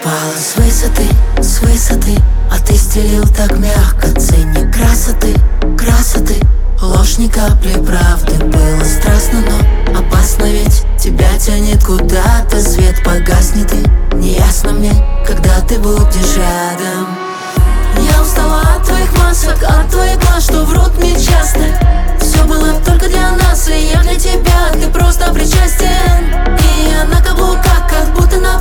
упала с высоты, а ты стелил так мягко. Ценник красоты, красоты, ложь ни капли правды. Было страстно, но опасно, ведь тебя тянет куда-то. Свет погаснет и неясно мне, когда ты будешь рядом. Я устала от твоих масок, от твоих глаз, что врут мне часто. Все было только для нас, и я для тебя, ты просто причастен. И я на каблуках, как будто на